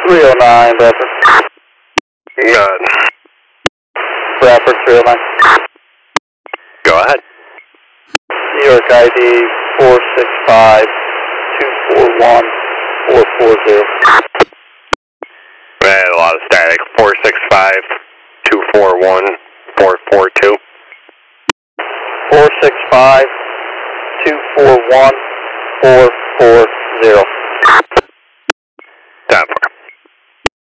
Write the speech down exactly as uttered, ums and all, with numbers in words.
three oh nine, Bradford. Good. Bradford three oh nine. Go ahead. New York I D four six five two four one four four zero. Man, a lot of static. four six five two four one four four two. four six five two four one four four zero.